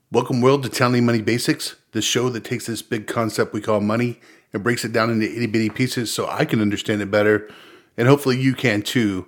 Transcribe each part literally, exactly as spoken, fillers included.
Welcome, world, to Townley Money Basics, the show that takes this big concept we call money and breaks it down into itty bitty pieces so I can understand it better, and hopefully you can too.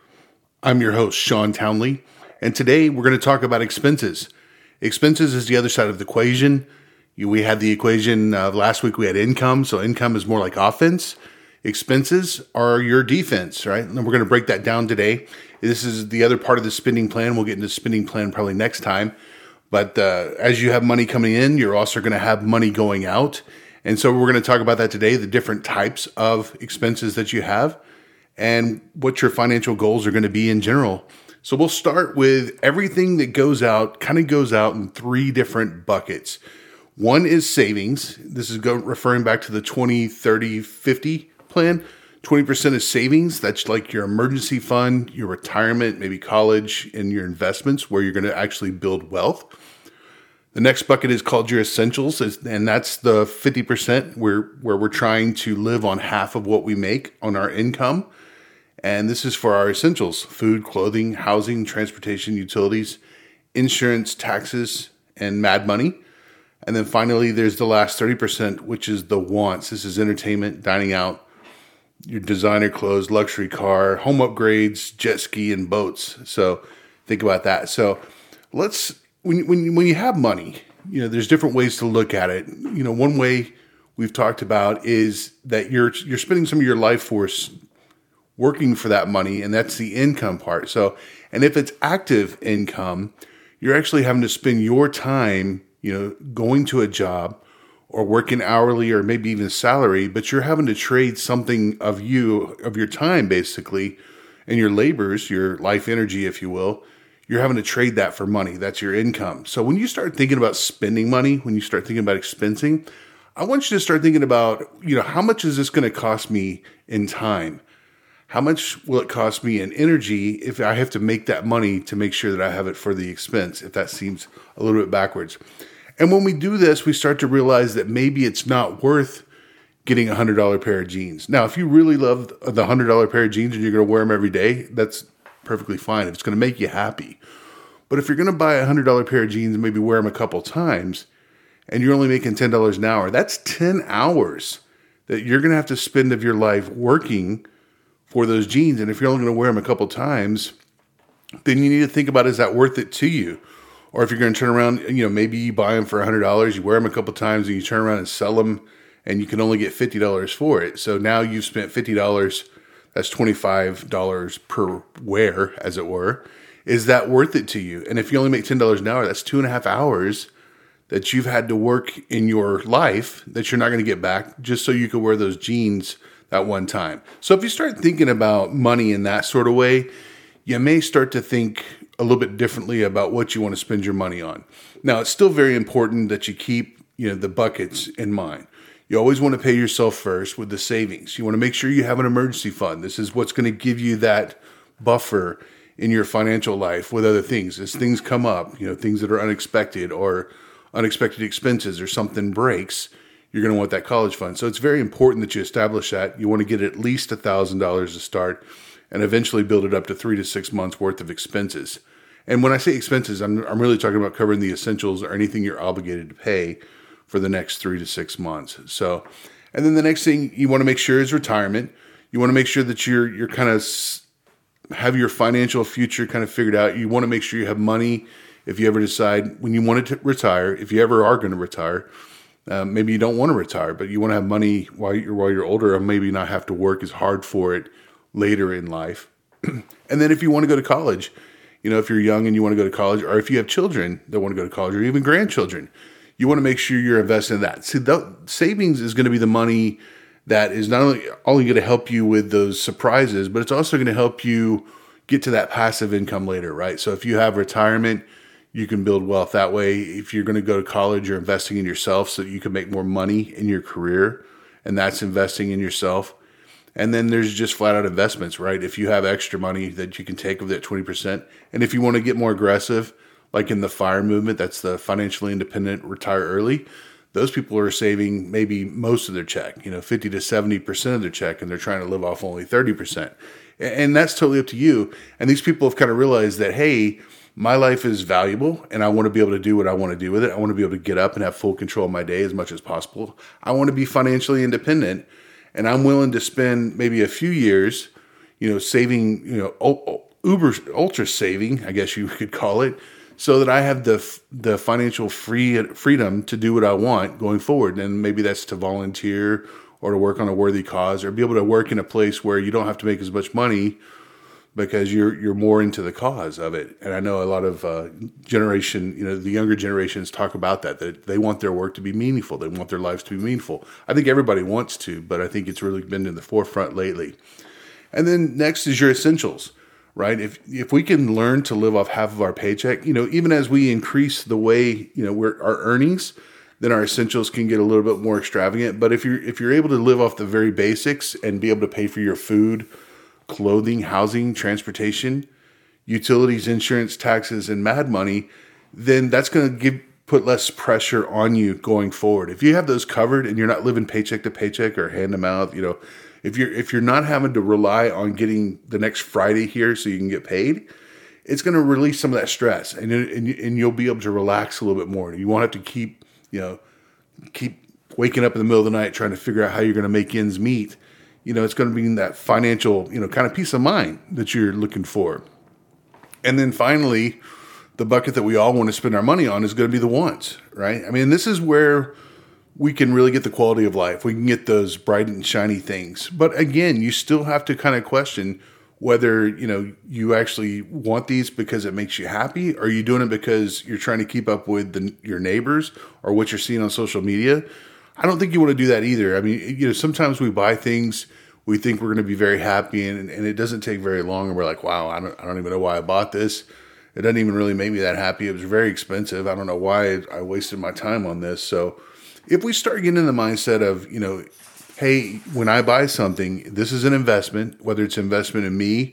I'm your host, Sean Townley, and today we're going to talk about expenses. Expenses is the other side of the equation. You- We had the equation uh, last week. We had income, so income is more like offense. Expenses are your defense, right? And we're going to break that down today. This is the other part of the spending plan. We'll get into the spending plan probably next time. But uh, as you have money coming in, you're also going to have money going out. And so we're going to talk about that today, the different types of expenses that you have and what your financial goals are going to be in general. So we'll start with everything that goes out, kind of goes out in three different buckets. One is savings. This is go, referring back to the twenty, thirty, fifty plan. twenty percent is savings. That's like your emergency fund, your retirement, maybe college, and your investments where you're going to actually build wealth. The next bucket is called your essentials, and that's the fifty percent where, where we're trying to live on half of what we make on our income. And this is for our essentials: food, clothing, housing, transportation, utilities, insurance, taxes, and mad money. And then finally, there's the last thirty percent, which is the wants. This is entertainment, dining out, your designer clothes, luxury car, home upgrades, jet ski, and boats. So think about that. So let's, when, when, when you have money, you know, there's different ways to look at it. You know, one way we've talked about is that you're, you're spending some of your life force working for that money, and that's the income part. So, and if it's active income, you're actually having to spend your time, you know, going to a job or working hourly or maybe even salary, but you're having to trade something of you, of your time basically, and your labors, your life energy, if you will. You're having to trade that for money. That's your income. So when you start thinking about spending money, when you start thinking about expensing, I want you to start thinking about, you know, how much is this going to cost me in time? How much will it cost me in energy if I have to make that money to make sure that I have it for the expense, if that seems a little bit backwards? And when we do this, we start to realize that maybe it's not worth getting a one hundred dollars pair of jeans. Now, if you really love the one hundred dollars pair of jeans and you're going to wear them every day, that's perfectly fine if it's going to make you happy. But if you're going to buy a one hundred dollars pair of jeans and maybe wear them a couple times and you're only making ten dollars an hour, that's ten hours that you're going to have to spend of your life working for those jeans. And if you're only going to wear them a couple times, then you need to think about, is that worth it to you? Or if you're going to turn around, you know, maybe you buy them for one hundred dollars, you wear them a couple times, and you turn around and sell them, and you can only get fifty dollars for it. So now you've spent fifty dollars, that's twenty-five dollars per wear, as it were. Is that worth it to you? And if you only make ten dollars an hour, that's two and a half hours that you've had to work in your life that you're not going to get back just so you could wear those jeans that one time. So if you start thinking about money in that sort of way, you may start to think a little bit differently about what you want to spend your money on. Now, it's still very important that you keep, you know, the buckets in mind. You always want to pay yourself first with the savings. You want to make sure you have an emergency fund. This is what's going to give you that buffer in your financial life with other things. As things come up, you know, things that are unexpected or unexpected expenses or something breaks, you're going to want that college fund. So it's very important that you establish that. You want to get at least one thousand dollars to start and eventually build it up to three to six months worth of expenses. And when I say expenses, I'm, I'm really talking about covering the essentials or anything you're obligated to pay for the next three to six months. So, and then the next thing you want to make sure is retirement. You want to make sure that you're, you're kind of have your financial future kind of figured out. You want to make sure you have money if you ever decide when you want to retire, if you ever are going to retire. Um, maybe you don't want to retire, but you want to have money while you're, while you're older and maybe not have to work as hard for it later in life. And then if you want to go to college, you know, if you're young and you want to go to college, or if you have children that want to go to college or even grandchildren, you want to make sure you're investing in that. See, the savings is going to be the money that is not only, only going to help you with those surprises, but it's also going to help you get to that passive income later, right? So if you have retirement, you can build wealth that way. If you're going to go to college, you're investing in yourself so that you can make more money in your career, and that's investing in yourself. And then there's just flat out investments, right? If you have extra money that you can take of that twenty percent. And if you want to get more aggressive, like in the FIRE movement, that's the financially independent, retire early. Those people are saving maybe most of their check, you know, fifty to seventy percent of their check, and they're trying to live off only thirty percent. And that's totally up to you. And these people have kind of realized that, hey, my life is valuable and I want to be able to do what I want to do with it. I want to be able to get up and have full control of my day as much as possible. I want to be financially independent, and I'm willing to spend maybe a few years, you know, saving, you know, uber ultra saving, I guess you could call it, so that I have the the financial free freedom to do what I want going forward. And maybe that's to volunteer or to work on a worthy cause, or be able to work in a place where you don't have to make as much money because you're you're more into the cause of it. And I know a lot of uh, generation, you know, the younger generations talk about that, that they want their work to be meaningful. They want their lives to be meaningful. I think everybody wants to, but I think it's really been in the forefront lately. And then next is your essentials, right? If if we can learn to live off half of our paycheck, you know, even as we increase the way, you know, we're, our earnings, then our essentials can get a little bit more extravagant. But if you're if you're able to live off the very basics and be able to pay for your food, clothing, housing, transportation, utilities, insurance, taxes, and mad money, then that's going to give put less pressure on you going forward. If you have those covered and you're not living paycheck to paycheck or hand to mouth, you know, if you're if you're not having to rely on getting the next Friday here so you can get paid, it's going to release some of that stress, and and and you'll be able to relax a little bit more. You won't have to keep you know keep waking up in the middle of the night trying to figure out how you're going to make ends meet. You know, it's going to be that financial, you know, kind of peace of mind that you're looking for. And then finally, the bucket that we all want to spend our money on is going to be the wants, right? I mean, this is where we can really get the quality of life. We can get those bright and shiny things. But again, you still have to kind of question whether, you know, you actually want these because it makes you happy, or are you doing it because you're trying to keep up with the, your neighbors or what you're seeing on social media. I don't think you want to do that either. I mean, you know, sometimes we buy things, we think we're going to be very happy, and, and it doesn't take very long, and we're like, wow, I don't, I don't even know why I bought this. It doesn't even really make me that happy. It was very expensive. I don't know why I wasted my time on this. So if we start getting in the mindset of, you know, hey, when I buy something, this is an investment, whether it's investment in me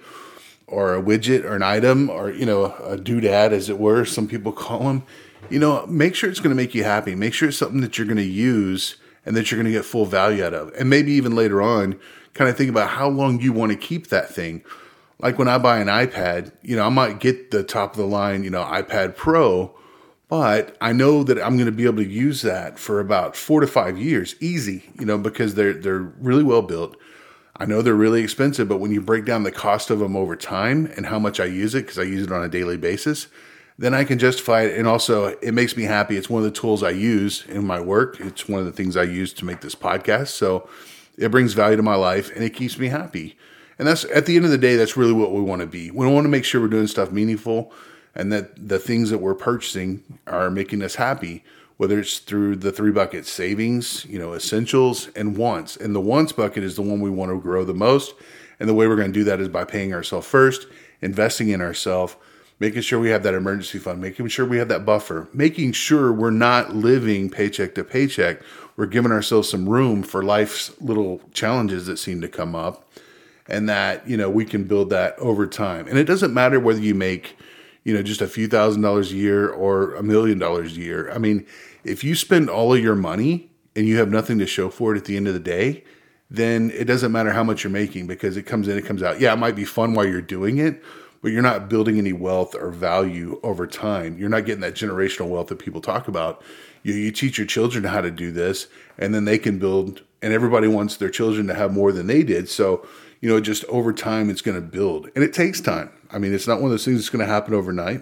or a widget or an item or, you know, a doodad, as it were, some people call them. You know, make sure it's going to make you happy. Make sure it's something that you're going to use and that you're going to get full value out of. And maybe even later on, kind of think about how long you want to keep that thing. Like when I buy an iPad, you know, I might get the top of the line, you know, iPad Pro, but I know that I'm going to be able to use that for about four to five years, easy, you know, because they're they're really well built. I know they're really expensive, but when you break down the cost of them over time and how much I use it, because I use it on a daily basis, then I can justify it. And also, it makes me happy. It's one of the tools I use in my work. It's one of the things I use to make this podcast. So it brings value to my life, and it keeps me happy. And that's, at the end of the day, that's really what we want to be. We want to make sure we're doing stuff meaningful, and that the things that we're purchasing are making us happy, whether it's through the three buckets: savings, you know, essentials, and wants. And the wants bucket is the one we want to grow the most. And the way we're going to do that is by paying ourselves first, investing in ourselves, making sure we have that emergency fund, making sure we have that buffer, making sure we're not living paycheck to paycheck. We're giving ourselves some room for life's little challenges that seem to come up, and that, you know, we can build that over time. And it doesn't matter whether you make, you know, just a few thousand dollars a year or a million dollars a year. I mean, if you spend all of your money and you have nothing to show for it at the end of the day, then it doesn't matter how much you're making, because it comes in, it comes out. Yeah, it might be fun while you're doing it, but you're not building any wealth or value over time. You're not getting that generational wealth that people talk about. You, you teach your children how to do this, and then they can build, and everybody wants their children to have more than they did. So, you know, just over time, it's going to build. And it takes time. I mean, it's not one of those things that's going to happen overnight.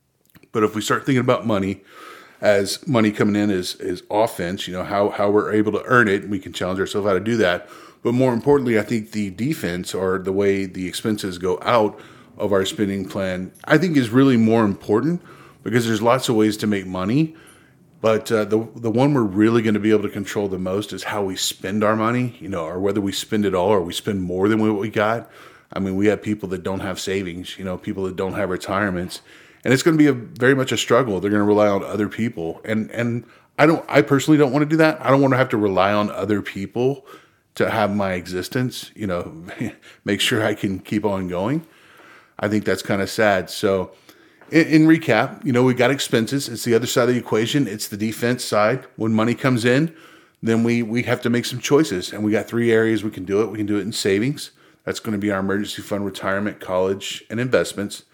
But if we start thinking about money as money coming in is, is offense, you know, how, how we're able to earn it, we can challenge ourselves how to do that. But more importantly, I think the defense, or the way the expenses go out of our spending plan, I think is really more important, because there's lots of ways to make money. But uh, the the one we're really going to be able to control the most is how we spend our money, you know, or whether we spend it all or we spend more than what we got. I mean, we have people that don't have savings, you know, people that don't have retirements, and it's going to be a very much a struggle. They're going to rely on other people, and and I don't, I personally don't want to do that. I don't want to have to rely on other people to have my existence, you know, make sure I can keep on going. I think that's kind of sad. So in, in recap, you know, we got expenses. It's the other side of the equation. It's the defense side. When money comes in, then we, we have to make some choices. And we got three areas we can do it. We can do it in savings. That's going to be our emergency fund, retirement, college, and investments.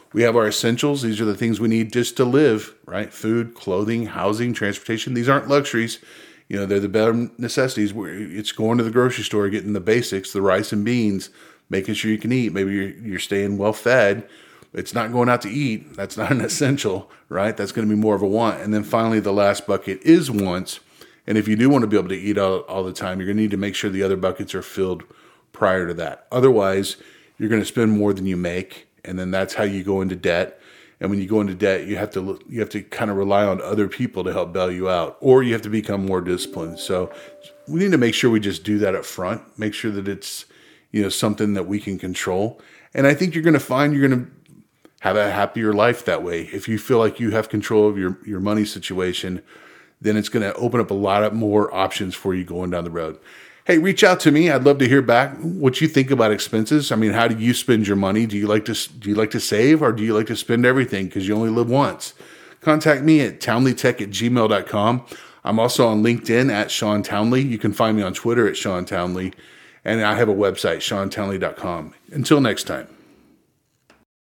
We have our essentials. These are the things we need just to live, right? Food, clothing, housing, transportation. These aren't luxuries. You know, they're the bare necessities. It's going to the grocery store, getting the basics, the rice and beans, making sure you can eat. Maybe you're, you're staying well fed. It's not going out to eat. That's not an essential, right? That's going to be more of a want. And then finally, the last bucket is wants. And if you do want to be able to eat all, all the time, you're going to need to make sure the other buckets are filled prior to that. Otherwise, you're going to spend more than you make. And then that's how you go into debt. And when you go into debt, you have to you have to kind of rely on other people to help bail you out, or you have to become more disciplined. So we need to make sure we just do that up front. Make sure that it's, you know, something that we can control. And I think you're going to find you're going to have a happier life that way. If you feel like you have control of your, your money situation, then it's going to open up a lot of more options for you going down the road. Hey, reach out to me. I'd love to hear back what you think about expenses. I mean, how do you spend your money? Do you like to do you like to save, or do you like to spend everything because you only live once? Contact me at townleytech at gmail dot com. I'm also on LinkedIn at Sean Townley. You can find me on Twitter at Sean Townley. And I have a website, sean townley dot com. Until next time.